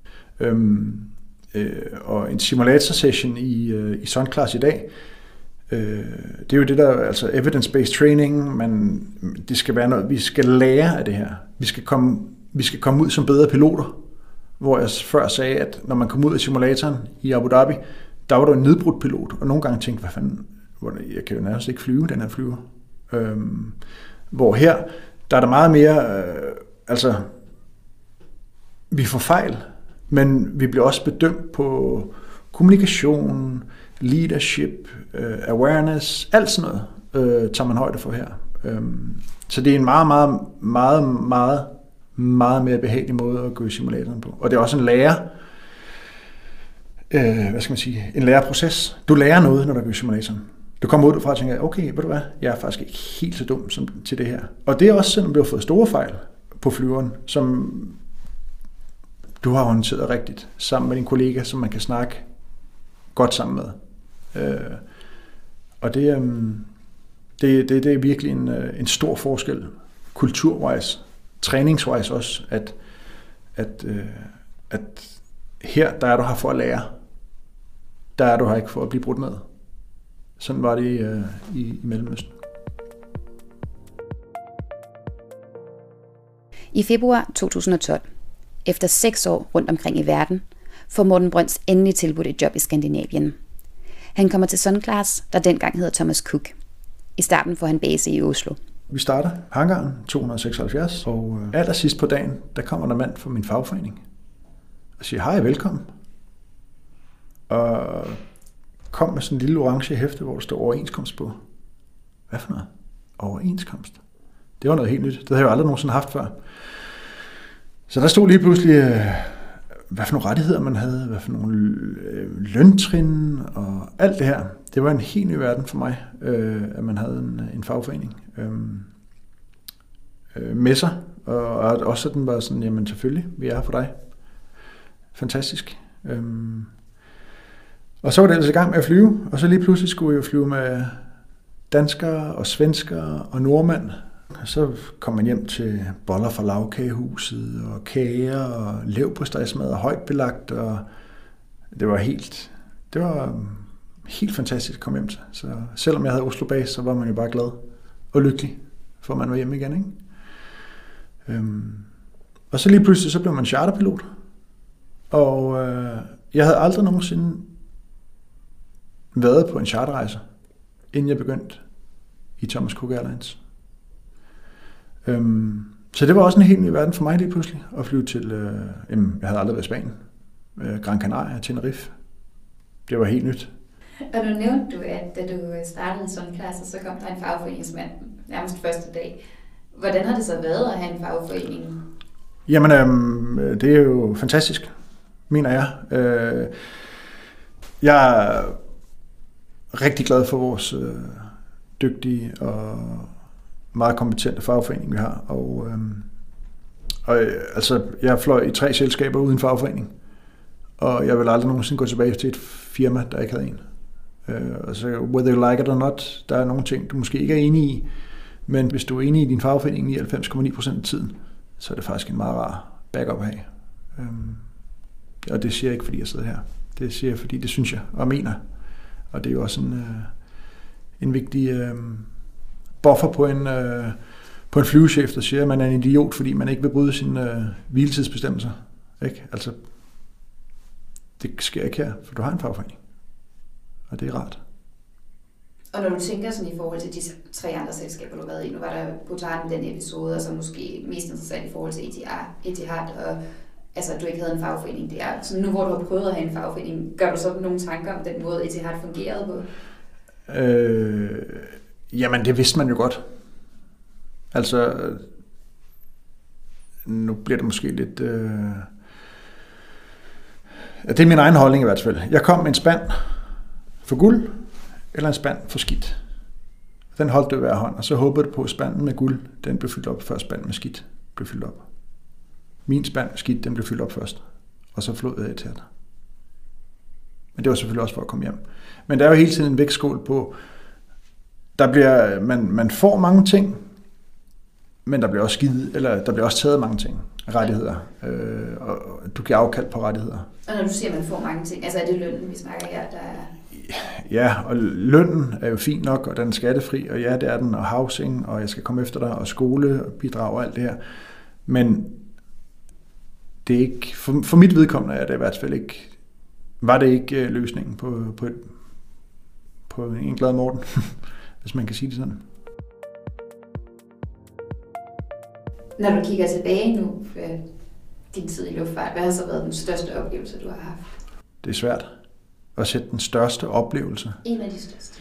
Og en simulator-session i Sunclass i dag, det er jo det der, altså evidence-based training, men det skal være noget, vi skal lære af det her. Vi skal komme ud som bedre piloter, hvor jeg før sagde, at når man kom ud af simulatoren i Abu Dhabi, der var du en nedbrudt pilot, og nogle gange tænkte, hvad fanden, jeg kan jo nærmest ikke flyve, den her flyver. Hvor her, der er der meget mere, altså, vi får fejl, men vi bliver også bedømt på kommunikation, leadership, awareness, alt sådan noget tager man højde for her. Så det er en meget, meget, meget, meget, meget mere behagelig måde at gå i simulatoren på. Og det er også en en læreproces. Du lærer noget, når du går i simulatoren. Du kommer ud fra og tænker, okay, ved du hvad, jeg er faktisk ikke helt så dum som til det her. Og det er også, selvom du har fået store fejl på flyveren, som du har håndteret rigtigt, sammen med din kollega, som man kan snakke godt sammen med. Og det er virkelig en stor forskel, kulturwise, træningswise også, at her, der er du her for at lære. Der er du her ikke for at blive brudt ned. Sådan var det i Mellemøsten. I februar 2012, efter 6 år rundt omkring i verden, får Morten Brøns endelig tilbudt et job i Skandinavien. Han kommer til Sunclass, der dengang hedder Thomas Cook. I starten får han base i Oslo. Vi starter hangaren 276, og allersidst på dagen, der kommer der mand fra min fagforening og siger, hej, velkommen. Og kom med sådan en lille orange hæfte, hvor der står overenskomst på. Hvad for noget? Overenskomst? Det var noget helt nyt. Det havde jeg jo aldrig nogensinde haft før. Så der stod lige pludselig, hvad for nogle rettigheder man havde, hvad for nogle løntrin og alt det her. Det var en helt ny verden for mig, at man havde en fagforening med sig. Og også den var sådan, jamen selvfølgelig, vi er her for dig. Fantastisk. Og så var det altså i gang med at flyve, og så lige pludselig skulle jeg flyve med danskere og svenskere og nordmænd. Og så kom man hjem til boller fra lavkagehuset og kager og leverpostejsmad og højt belagt, og det var helt fantastisk at komme hjem til. Så selvom jeg havde Oslo base, så var man jo bare glad og lykkelig, for man var hjemme igen, ikke? Og så lige pludselig så blev man charterpilot, og jeg havde aldrig nogensinde været på en charterrejse, inden jeg begyndte i Thomas Cook Airlines. Så det var også en helt ny verden for mig lige pludselig, at flyve til, jeg havde aldrig været i Spanien, Gran Canaria, Tenerife. Det var helt nyt. Og nu nævnte du, at da du startede i Sunclass, så kom der en fagforeningsmand nærmest første dag. Hvordan har det så været at have en fagforening? Jamen, det er jo fantastisk, mener jeg. Jeg er rigtig glad for vores dygtige og meget kompetente fagforening, vi har. Og altså, jeg fløj i 3 selskaber uden fagforening, og jeg vil aldrig nogensinde gå tilbage til et firma, der ikke havde en. Altså, whether you like it or not, der er nogle ting, du måske ikke er enig i, men hvis du er enig i din fagforening 99,9% af tiden, så er det faktisk en meget rar backup at have. Og det siger jeg ikke, fordi jeg sidder her. Det siger jeg, fordi det synes jeg og mener. Og det er jo også en vigtig buffer på en flyvechef, der siger, at man er en idiot, fordi man ikke vil bryde sine hviletidsbestemmelser. Ikke? Altså, det sker ikke her, for du har en fagforening. Og det er rart. Og når du tænker sådan i forhold til de 3 andre selskaber, du har været i, nu var der Bhutan den episode, og så måske mest interessant i forhold til Etihad, og altså, at du ikke havde en fagforening der. Så nu hvor du har prøvet at have en fagforening, gør du så nogle tanker om den måde, Etihad fungerede på? Jamen, det vidste man jo godt. Altså, nu bliver det måske lidt Det er min egen holdning i hvert fald. Jeg kom med en spand for guld, eller en spand for skidt. Den holdt du i hver hånd, og så håbede du på, at spanden med guld, den blev fyldt op, før spanden med skidt blev fyldt op. Min spand med skidt, den blev fyldt op først, og så flod jeg til dig. Men det var selvfølgelig også for at komme hjem. Men der er jo hele tiden en vægtskål på, man får mange ting, men der bliver også taget mange ting, rettigheder, og du giver afkald på rettigheder. Og når du siger, at man får mange ting, altså er det lønnen, vi snakker her, der er... Ja, og lønnen er jo fin nok, og den er skattefri, og ja, det er den, og housing, og jeg skal komme efter dig, og skole, og bidrag og alt det her. Men det er ikke, for mit vedkommende er det i hvert fald ikke, var det ikke løsningen på en glad Morten, hvis man kan sige det sådan. Når du kigger tilbage nu på din tid i luftfart, hvad har så været den største oplevelse, du har haft? Det er svært at sætte den største oplevelse. En af de største.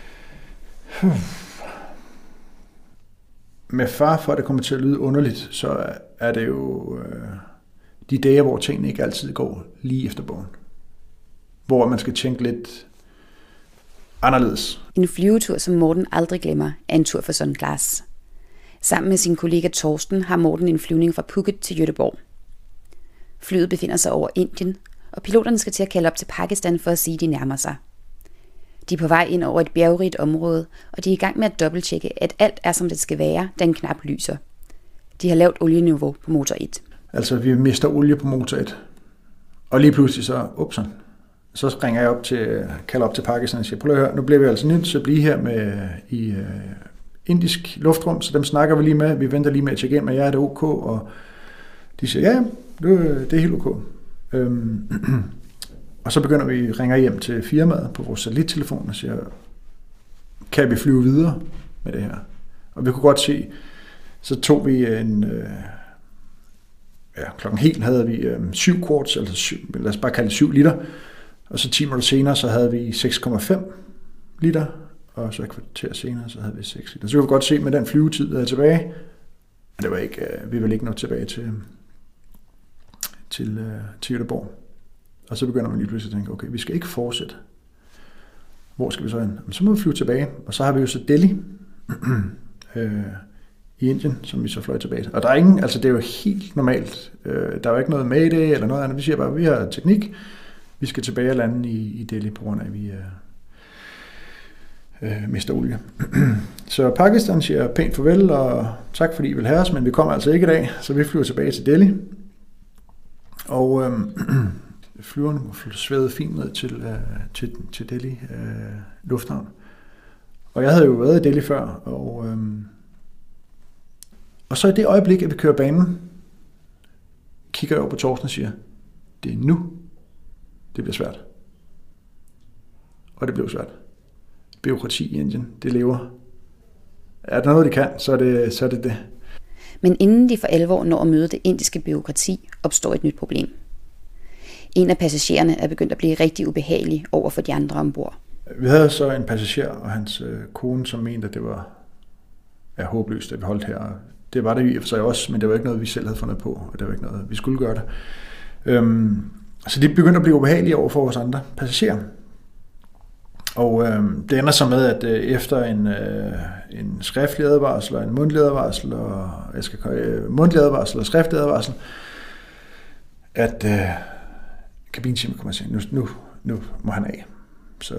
Med far for, at det kommer til at lyde underligt, så er det jo de dage, hvor tingene ikke altid går lige efter bogen. Hvor man skal tænke lidt anderledes. En flyvetur, som Morten aldrig glemmer, er en tur for Sunglass. Sammen med sin kollega Torsten har Morten en flyvning fra Phuket til Göteborg. Flyet befinder sig over Indien, og piloterne skal til at kalde op til Pakistan for at sige, at de nærmer sig. De er på vej ind over et bjergrigt område, og de er i gang med at dobbelttjekke, at alt er som det skal være, da en knap lyser. De har lavt olieniveau på motor 1. Altså, vi mister olie på motor 1. Og lige pludselig så ringer jeg kalder op til Pakistan og siger, prøv at høre, nu bliver vi altså nødt til at blive her i indisk luftrum, så dem snakker vi lige med. Vi venter lige med at tjekke ind med jer, er det ok? Og de siger, ja, det er helt ok. Og så begynder vi at ringe hjem til firmaet på vores satellittelefon og siger, kan vi flyve videre med det her? Og vi kunne godt se, så tog vi klokken helt havde vi 7 quarts, altså lad os bare kalde det 7 liter, og så 10 minutter senere, så havde vi 6,5 liter, og så et kvarter senere, så havde vi 6 liter. Så kunne vi godt se med den flyvetid, der er tilbage, men det var ikke, vi ville ikke nå tilbage til Göteborg. Og så begynder man lige pludselig at tænke, okay, vi skal ikke fortsætte. Hvor skal vi så hen? Så må vi flyve tilbage, og så har vi jo så Delhi i Indien, som vi så fløj tilbage. Og der er ingen, altså det er jo helt normalt. Der er jo ikke noget med det eller noget andet. Vi siger bare, at vi har teknik. Vi skal tilbage og lande i Delhi, på grund af, at vi mister olie. Så Pakistan siger pænt farvel, og tak fordi I vil have os, men vi kommer altså ikke i dag, så vi flyver tilbage til Delhi. Og flyveren svævede fint ned til Delhi lufthavn. Og jeg havde jo været i Delhi før, og så i det øjeblik, at vi kører banen, kigger jeg over på Torsten og siger, det er nu, det bliver svært. Og det blev svært. Bureaukrati i Indien, det lever. Er der noget, de kan, så er det det. Men inden de for alvor når at møde det indiske bureaukrati, opstår et nyt problem. En af passagererne er begyndt at blive rigtig ubehagelig over for de andre ombord. Vi havde så en passager og hans kone, som mente, at det var håbløst, at vi holdt her. Det var det i og for sig også, men det var ikke noget, vi selv havde fundet på, og det var ikke noget, vi skulle gøre det. Så de begyndte at blive ubehagelige over for vores andre passagerer. Og det ender så med, at efter en skriftlig advarsel og en mundtlig advarsel, mundtlig advarsel og skriftlig advarsel, at kabinetimen kommer og siger, nu må han af. Så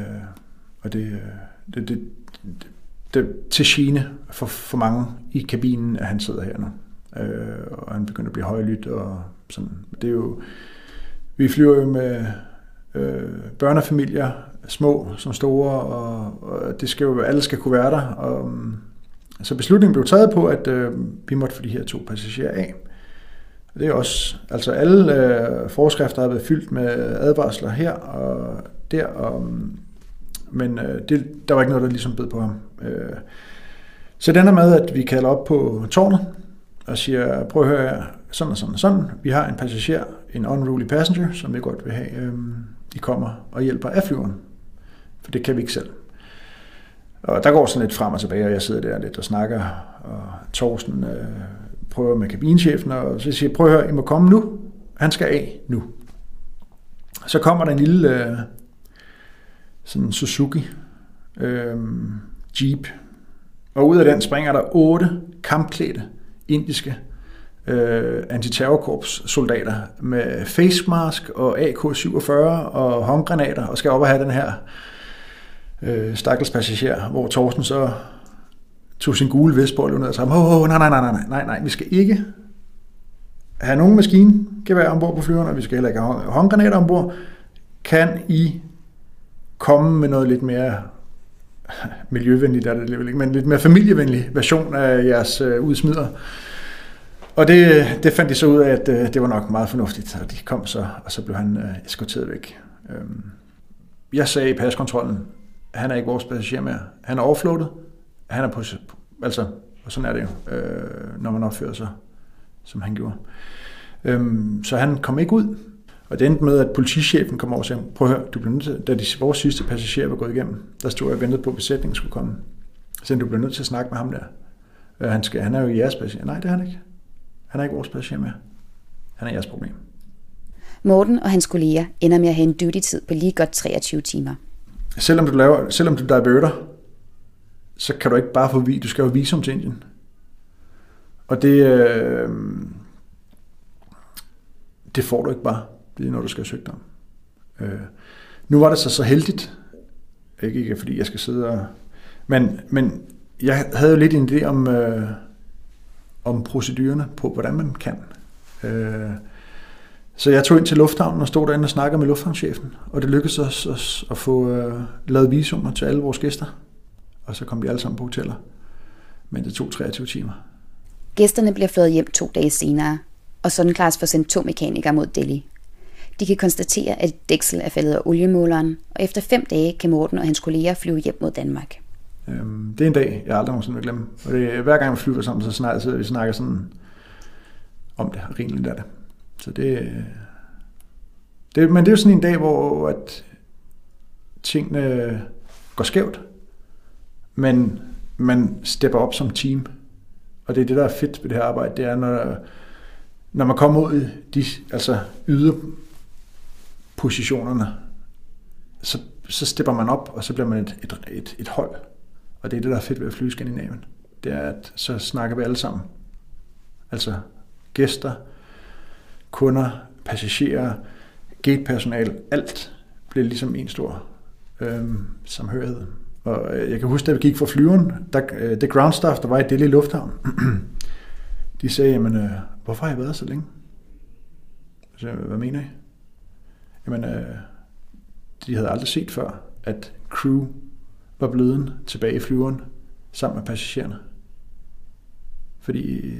det til gene for mange i kabinen, at han sidder her nu. Og han begynder at blive højlydt og sådan. Det er jo, vi flyver jo med børnefamilier, små som store, og det skal jo, alle skal kunne være der. Og, så beslutningen blev taget på, at vi måtte få de her 2 passagerer af. Og det er også, altså alle forskrifter har været fyldt med advarsler her og der, men der var ikke noget, der ligesom bed på ham. Så det ender med, at vi kalder op på tårnet og siger, prøv at høre, sådan og sådan og sådan. Vi har en passager, en unruly passenger, som vi godt vil have, I kommer og hjælper af flyveren. For det kan vi ikke selv. Og der går sådan lidt frem og tilbage, og jeg sidder der lidt og snakker, og Torsten prøver med kabinchefen, og så siger, prøv at høre, I må komme nu. Han skal af nu. Så kommer der en lille sådan Suzuki Jeep, og ud af den springer der 8 kampklædte indiske antiterrorkorps soldater med face mask og AK-47 og håndgranater, og skal op og have den her stakkels passager, hvor Torsten så tog sin gule vest på og løb ned og sagde, nej, vi skal ikke have nogen maskingevær ombord på flyverne, og vi skal heller ikke have håndgranater ombord. Kan I komme med noget lidt mere miljøvenligt, men lidt mere familievenlig version af jeres udsmider? Og det fandt de så ud af, at det var nok meget fornuftigt, og de kom så, og så blev han eskorteret væk. Jeg sagde i paskontrollen, han er ikke vores passager mere. Han er overfloatet. Han er på, altså, og sådan er det jo, når man opfører sig, som han gjorde. Så han kom ikke ud, og det endte med, at politichefen kom over og sagde, prøv at høre, du bliver nødt til, da vores sidste passager var gået igennem, der stod jeg og ventede på, at besætningen skulle komme. Så du bliver nødt til at snakke med ham der. Han er jo jeres passager. Nej, det er han ikke. Han er ikke vores passager mere. Han er jeres problem. Morten og hans kolleger ender med at have en duty-tid på lige godt 23 timer. Selvom du diverter, så kan du ikke bare få du skal jo visum til Indien. Og det får du ikke bare, når du skal søge om. Nu var det så heldigt, ikke fordi jeg skal sidde og... Men jeg havde jo lidt en idé om procedurerne på, hvordan man kan. Så jeg tog ind til lufthavnen og stod derinde og snakkede med lufthavnschefen, og det lykkedes os at få lavet visumer til alle vores gæster. Og så kom de alle sammen på hoteller, men det tog 23 timer. Gæsterne bliver fløjet hjem 2 dage senere, og Sunclass får sendt 2 mekanikere mod Delhi. De kan konstatere, at et dæksel er faldet af oliemåleren, og efter 5 dage kan Morten og hans kolleger flyve hjem mod Danmark. Det er en dag, jeg aldrig nogensinde vil glemme. Og hver gang vi flyver sammen, så vi snakker sådan om det, og rigeligt af det. Så men det er jo sådan en dag, hvor at tingene går skævt, men man stepper op som team. Og det er det, der er fedt ved det her arbejde, det er, når man kommer ud i de yderpositionerne, så stepper man op, og så bliver man et hold. Og det er det, der er fedt ved at flyve Skandinavien. Det er, at så snakker vi alle sammen. Altså gæster, kunder, passagerer, gatepersonale, alt bliver ligesom en stor samhørighed. Og jeg kan huske, da vi gik fra flyveren, det ground staff, der var i Delhi Lufthavn, de sagde, jamen, hvorfor har I været så længe? Så, hvad mener I? Jamen, de havde aldrig set før, at crew var blevet tilbage i flyveren sammen med passagererne. Fordi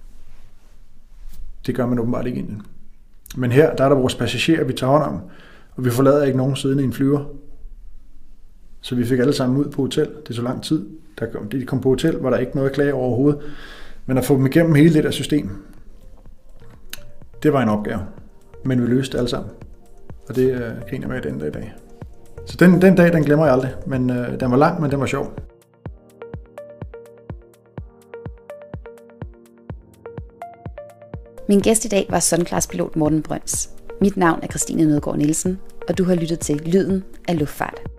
det gør man åbenbart ikke inden. Men her, der er der vores passagerer, vi tager hånd om, og vi forlader ikke nogen siddende i en flyver. Så vi fik alle sammen ud på hotel. Det tog lang tid. De kom på hotel, var der ikke noget at klage overhovedet. Men at få dem igennem hele det der system, det var en opgave. Men vi løste det alle sammen. Og det griner med den dag i dag. Så den dag, den glemmer jeg aldrig. Men den var lang, men den var sjov. Min gæst i dag var Sunclass-pilot Morten Brøns. Mit navn er Christine Nødgaard Nielsen, og du har lyttet til Lyden af Luftfart.